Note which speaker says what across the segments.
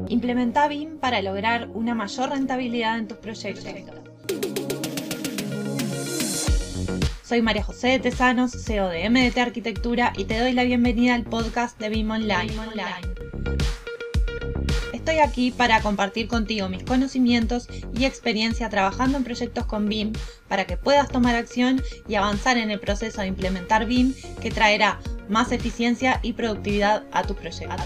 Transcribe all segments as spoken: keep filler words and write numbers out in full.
Speaker 1: Implementa B I M para lograr una mayor rentabilidad en tus proyectos. Soy María José de Tesanos, C E O de M D T Arquitectura, y te doy la bienvenida al podcast de B I M Online. Estoy aquí para compartir contigo mis conocimientos y experiencia trabajando en proyectos con B I M para que puedas tomar acción y avanzar en el proceso de implementar B I M, que traerá más eficiencia y productividad a tus proyectos.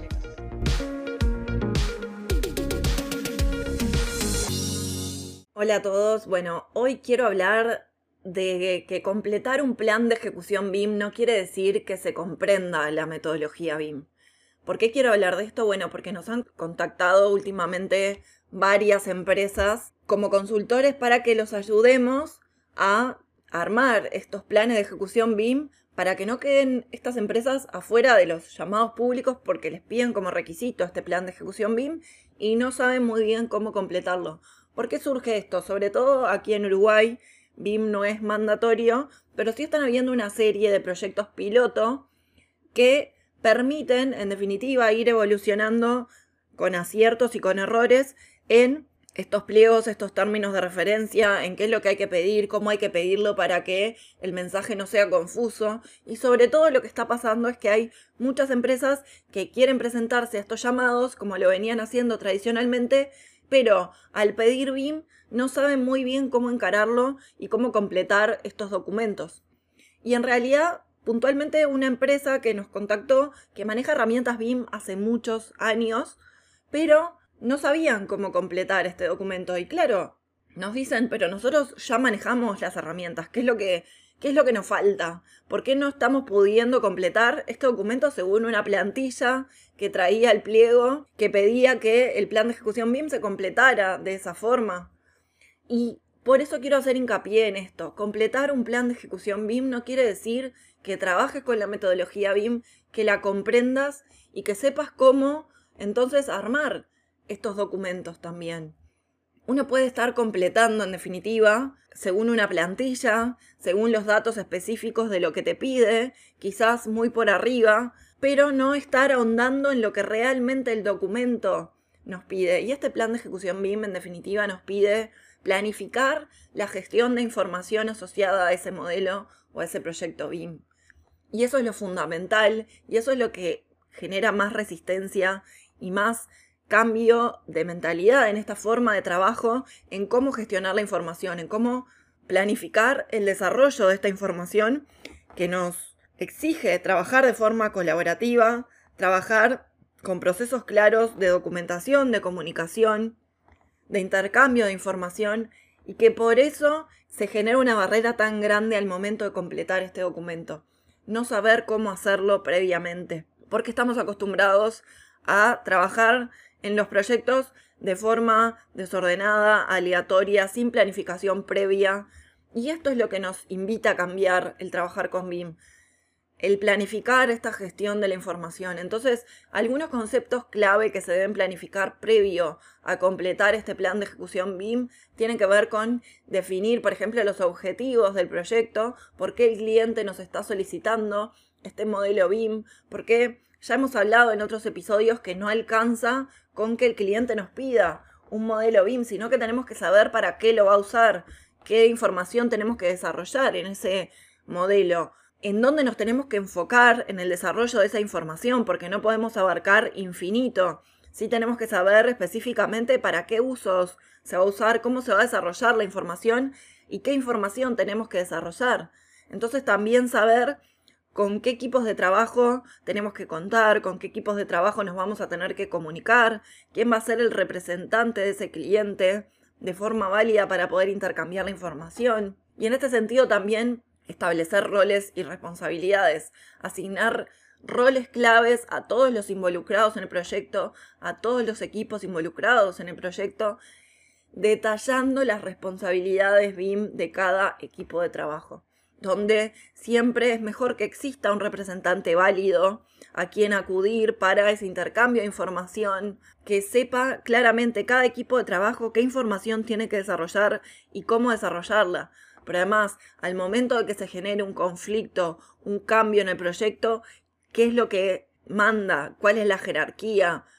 Speaker 2: Hola a todos, bueno, hoy quiero hablar de que completar un plan de ejecución B I M no quiere decir que se comprenda la metodología B I M. ¿Por qué quiero hablar de esto? Bueno, porque nos han contactado últimamente varias empresas como consultores para que los ayudemos a armar estos planes de ejecución B I M para que no queden estas empresas afuera de los llamados públicos porque les piden como requisito este plan de ejecución B I M y no saben muy bien cómo completarlo. ¿Por qué surge esto? Sobre todo aquí en Uruguay, B I M no es mandatorio, pero sí están habiendo una serie de proyectos piloto que permiten, en definitiva, ir evolucionando con aciertos y con errores en estos pliegos, estos términos de referencia, en qué es lo que hay que pedir, cómo hay que pedirlo para que el mensaje no sea confuso. Y sobre todo lo que está pasando es que hay muchas empresas que quieren presentarse a estos llamados, como lo venían haciendo tradicionalmente, pero al pedir B I M no saben muy bien cómo encararlo y cómo completar estos documentos. Y en realidad, puntualmente, una empresa que nos contactó, que maneja herramientas B I M hace muchos años, pero no sabían cómo completar este documento. Y claro, nos dicen, pero nosotros ya manejamos las herramientas, ¿qué es lo que, qué es lo que nos falta? ¿Por qué no estamos pudiendo completar este documento según una plantilla que traía el pliego, que pedía que el plan de ejecución B I M se completara de esa forma? Y por eso quiero hacer hincapié en esto. Completar un plan de ejecución B I M no quiere decir que trabajes con la metodología B I M, que la comprendas y que sepas cómo entonces armar estos documentos también. Uno puede estar completando, en definitiva, según una plantilla, según los datos específicos de lo que te pide, quizás muy por arriba, pero no estar ahondando en lo que realmente el documento nos pide. Y este plan de ejecución B I M, en definitiva, nos pide planificar la gestión de información asociada a ese modelo o a ese proyecto B I M. Y eso es lo fundamental, y eso es lo que genera más resistencia y más cambio de mentalidad en esta forma de trabajo, en cómo gestionar la información, en cómo planificar el desarrollo de esta información que nos exige trabajar de forma colaborativa, trabajar con procesos claros de documentación, de comunicación, de intercambio de información, y que por eso se genera una barrera tan grande al momento de completar este documento. No saber cómo hacerlo previamente, porque estamos acostumbrados a trabajar en los proyectos de forma desordenada, aleatoria, sin planificación previa, y esto es lo que nos invita a cambiar el trabajar con B I M. El planificar esta gestión de la información. Entonces, algunos conceptos clave que se deben planificar previo a completar este plan de ejecución B I M tienen que ver con definir, por ejemplo, los objetivos del proyecto, por qué el cliente nos está solicitando este modelo B I M, porque ya hemos hablado en otros episodios que no alcanza con que el cliente nos pida un modelo B I M, sino que tenemos que saber para qué lo va a usar, qué información tenemos que desarrollar en ese modelo, en dónde nos tenemos que enfocar en el desarrollo de esa información, porque no podemos abarcar infinito. Sí tenemos que saber específicamente para qué usos se va a usar, cómo se va a desarrollar la información y qué información tenemos que desarrollar. Entonces también saber con qué equipos de trabajo tenemos que contar, con qué equipos de trabajo nos vamos a tener que comunicar, quién va a ser el representante de ese cliente de forma válida para poder intercambiar la información. Y en este sentido también establecer roles y responsabilidades, asignar roles claves a todos los involucrados en el proyecto, a todos los equipos involucrados en el proyecto, detallando las responsabilidades B I M de cada equipo de trabajo, donde siempre es mejor que exista un representante válido a quien acudir para ese intercambio de información, que sepa claramente cada equipo de trabajo qué información tiene que desarrollar y cómo desarrollarla. Pero además, al momento de que se genere un conflicto, un cambio en el proyecto, ¿qué es lo que manda? ¿Cuál es la jerarquía?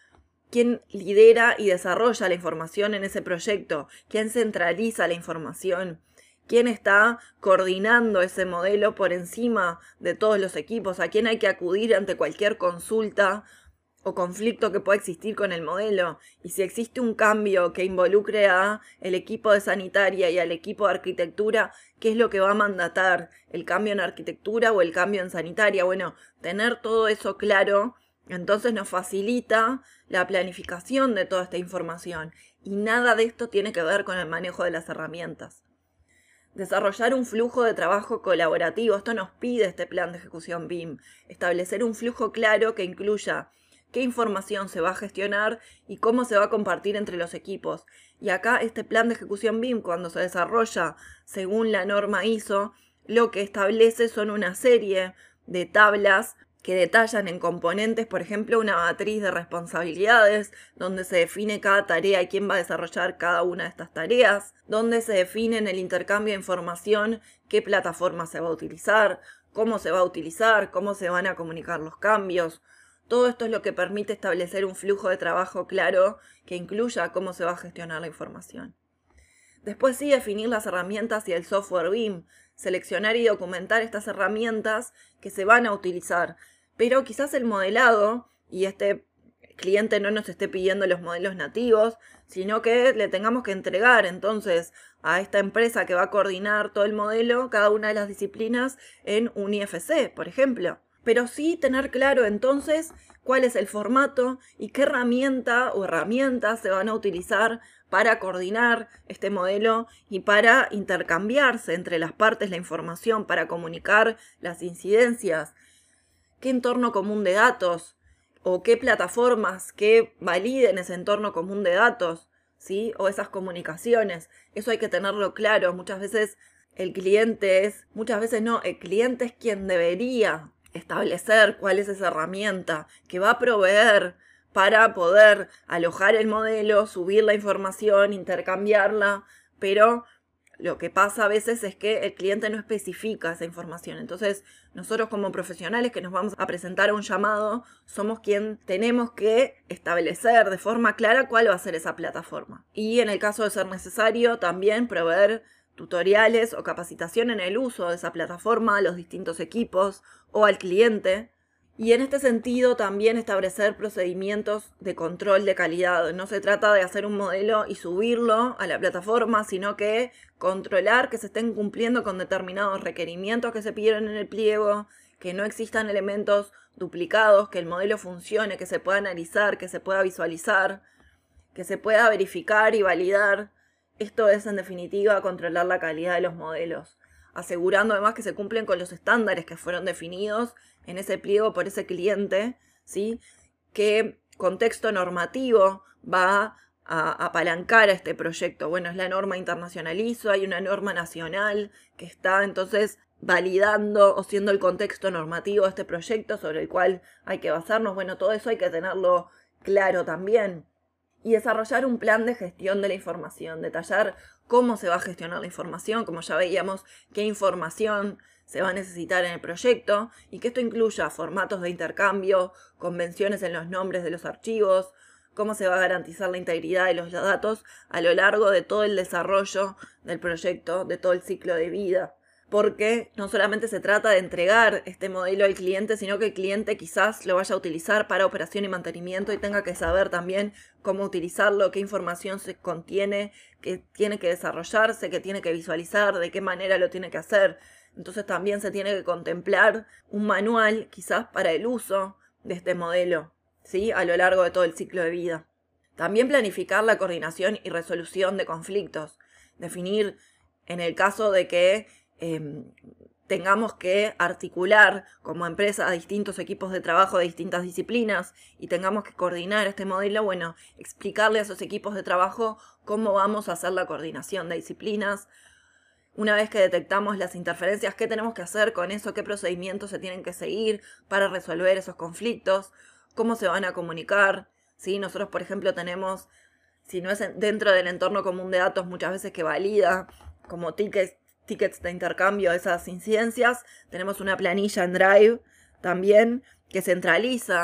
Speaker 2: quién lidera y desarrolla la información en ese proyecto, quién centraliza la información, quién está coordinando ese modelo por encima de todos los equipos, a quién hay que acudir ante cualquier consulta o conflicto que pueda existir con el modelo. Y si existe un cambio que involucre a el equipo de sanitaria y al equipo de arquitectura, ¿qué es lo que va a mandatar? ¿El cambio en arquitectura o el cambio en sanitaria? Bueno, tener todo eso claro, entonces nos facilita la planificación de toda esta información. Y nada de esto tiene que ver con el manejo de las herramientas. Desarrollar un flujo de trabajo colaborativo. Esto nos pide este plan de ejecución B I M. Establecer un flujo claro que incluya qué información se va a gestionar y cómo se va a compartir entre los equipos. Y acá este plan de ejecución B I M, cuando se desarrolla según la norma I S O, lo que establece son una serie de tablas que detallan en componentes, por ejemplo, una matriz de responsabilidades, donde se define cada tarea y quién va a desarrollar cada una de estas tareas, donde se define en el intercambio de información qué plataforma se va a utilizar, cómo se va a utilizar, cómo se van a comunicar los cambios. Todo esto es lo que permite establecer un flujo de trabajo claro que incluya cómo se va a gestionar la información. Después sí, definir las herramientas y el software B I M, seleccionar y documentar estas herramientas que se van a utilizar. Pero quizás el modelado, y este cliente no nos esté pidiendo los modelos nativos, sino que le tengamos que entregar entonces a esta empresa que va a coordinar todo el modelo, cada una de las disciplinas en un I F C, por ejemplo. Pero sí tener claro entonces cuál es el formato y qué herramienta o herramientas se van a utilizar para coordinar este modelo y para intercambiarse entre las partes la información, para comunicar las incidencias, qué entorno común de datos o qué plataformas que validen ese entorno común de datos, ¿sí? O esas comunicaciones. Eso hay que tenerlo claro. Muchas veces el cliente es, muchas veces no, el cliente es quien debería establecer cuál es esa herramienta que va a proveer para poder alojar el modelo, subir la información, intercambiarla, pero lo que pasa a veces es que el cliente no especifica esa información. Entonces, nosotros como profesionales que nos vamos a presentar a un llamado, somos quien tenemos que establecer de forma clara cuál va a ser esa plataforma. Y en el caso de ser necesario, también proveer tutoriales o capacitación en el uso de esa plataforma a los distintos equipos o al cliente. Y en este sentido también establecer procedimientos de control de calidad. No se trata de hacer un modelo y subirlo a la plataforma, sino que controlar que se estén cumpliendo con determinados requerimientos que se pidieron en el pliego, que no existan elementos duplicados, que el modelo funcione, que se pueda analizar, que se pueda visualizar, que se pueda verificar y validar. Esto es, en definitiva, controlar la calidad de los modelos, asegurando además que se cumplen con los estándares que fueron definidos en ese pliego por ese cliente, ¿sí? ¿Qué contexto normativo va a apalancar a este proyecto? Bueno, es la norma internacional I S O, hay una norma nacional que está entonces validando o siendo el contexto normativo de este proyecto sobre el cual hay que basarnos. Bueno, todo eso hay que tenerlo claro también. Y desarrollar un plan de gestión de la información, detallar cómo se va a gestionar la información, como ya veíamos, qué información se va a necesitar en el proyecto y que esto incluya formatos de intercambio, convenciones en los nombres de los archivos, cómo se va a garantizar la integridad de los datos a lo largo de todo el desarrollo del proyecto, de todo el ciclo de vida. Porque no solamente se trata de entregar este modelo al cliente, sino que el cliente quizás lo vaya a utilizar para operación y mantenimiento y tenga que saber también cómo utilizarlo, qué información se contiene, qué tiene que desarrollarse, qué tiene que visualizar, de qué manera lo tiene que hacer. Entonces también se tiene que contemplar un manual quizás para el uso de este modelo, ¿sí? A lo largo de todo el ciclo de vida. También planificar la coordinación y resolución de conflictos. Definir en el caso de que Eh, tengamos que articular como empresa a distintos equipos de trabajo de distintas disciplinas y tengamos que coordinar este modelo, bueno, explicarle a esos equipos de trabajo cómo vamos a hacer la coordinación de disciplinas. Una vez que detectamos las interferencias, ¿qué tenemos que hacer con eso? ¿Qué procedimientos se tienen que seguir para resolver esos conflictos? ¿Cómo se van a comunicar? ¿Sí? Nosotros, por ejemplo, tenemos, si no es dentro del entorno común de datos, muchas veces que valida como tickets tickets de intercambio de esas incidencias. Tenemos una planilla en Drive también que centraliza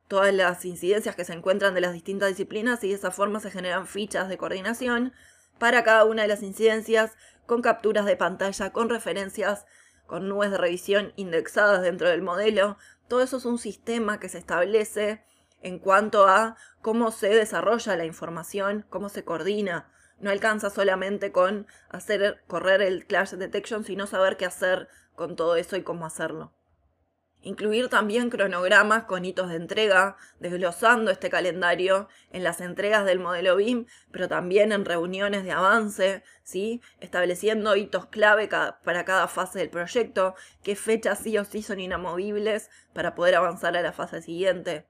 Speaker 2: todas las incidencias que se encuentran de las distintas disciplinas y de esa forma se generan fichas de coordinación para cada una de las incidencias con capturas de pantalla, con referencias, con nubes de revisión indexadas dentro del modelo. Todo eso es un sistema que se establece en cuanto a cómo se desarrolla la información, cómo se coordina. No alcanza solamente con hacer correr el clash detection, sino saber qué hacer con todo eso y cómo hacerlo. Incluir también cronogramas con hitos de entrega, desglosando este calendario en las entregas del modelo B I M, pero también en reuniones de avance, ¿sí? Estableciendo hitos clave para cada fase del proyecto, qué fechas sí o sí son inamovibles para poder avanzar a la fase siguiente.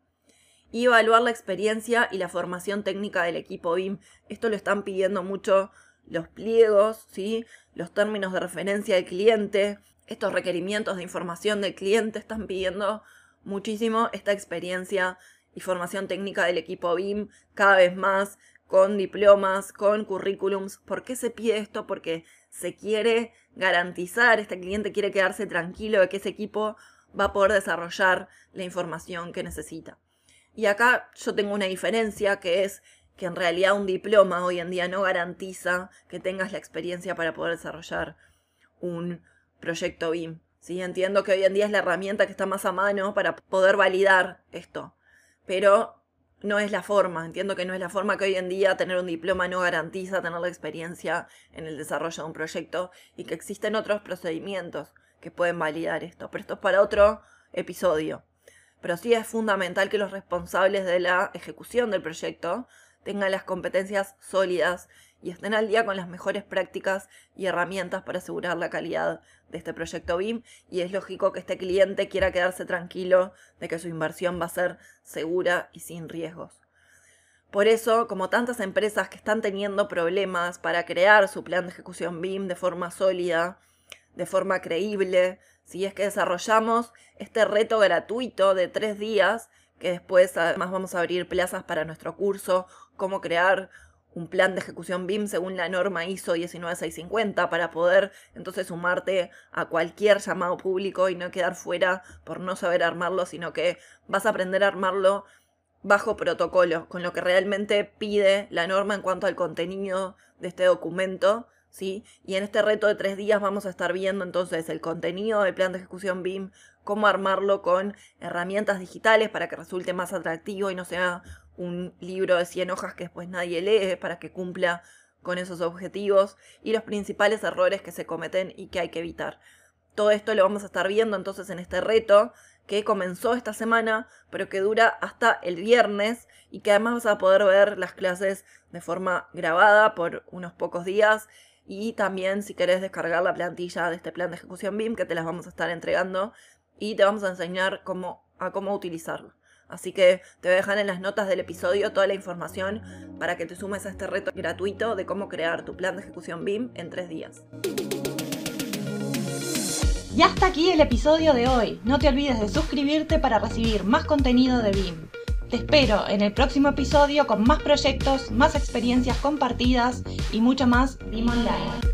Speaker 2: Y evaluar la experiencia y la formación técnica del equipo B I M. Esto lo están pidiendo mucho los pliegos, ¿sí? Los términos de referencia del cliente. Estos requerimientos de información del cliente están pidiendo muchísimo esta experiencia y formación técnica del equipo B I M, cada vez más con diplomas, con currículums. ¿Por qué se pide esto? Porque se quiere garantizar, este cliente quiere quedarse tranquilo de que ese equipo va a poder desarrollar la información que necesita. Y acá yo tengo una diferencia, que es que en realidad un diploma hoy en día no garantiza que tengas la experiencia para poder desarrollar un proyecto B I M. ¿Sí? Entiendo que hoy en día es la herramienta que está más a mano para poder validar esto, pero no es la forma. Entiendo que no es la forma, que hoy en día tener un diploma no garantiza tener la experiencia en el desarrollo de un proyecto y que existen otros procedimientos que pueden validar esto, pero esto es para otro episodio. Pero sí es fundamental que los responsables de la ejecución del proyecto tengan las competencias sólidas y estén al día con las mejores prácticas y herramientas para asegurar la calidad de este proyecto B I M, y es lógico que este cliente quiera quedarse tranquilo de que su inversión va a ser segura y sin riesgos. Por eso, como tantas empresas que están teniendo problemas para crear su plan de ejecución B I M de forma sólida, de forma creíble, si es que desarrollamos este reto gratuito de tres días, que después además vamos a abrir plazas para nuestro curso, cómo crear un plan de ejecución B I M según la norma I S O diecinueve mil seiscientos cincuenta, para poder entonces sumarte a cualquier llamado público y no quedar fuera por no saber armarlo, sino que vas a aprender a armarlo bajo protocolo, con lo que realmente pide la norma en cuanto al contenido de este documento, ¿sí? Y en este reto de tres días vamos a estar viendo entonces el contenido del plan de ejecución B I M, cómo armarlo con herramientas digitales para que resulte más atractivo y no sea un libro de cien hojas que después nadie lee, para que cumpla con esos objetivos, y los principales errores que se cometen y que hay que evitar. Todo esto lo vamos a estar viendo entonces en este reto que comenzó esta semana, pero que dura hasta el viernes, y que además vas a poder ver las clases de forma grabada por unos pocos días. Y también, si querés descargar la plantilla de este plan de ejecución B I M, que te las vamos a estar entregando y te vamos a enseñar cómo, a cómo utilizarlo. Así que te voy a dejar en las notas del episodio toda la información para que te sumes a este reto gratuito de cómo crear tu plan de ejecución B I M en tres días.
Speaker 1: Y hasta aquí el episodio de hoy. No te olvides de suscribirte para recibir más contenido de B I M. Te espero en el próximo episodio con más proyectos, más experiencias compartidas y mucho más B I M Online.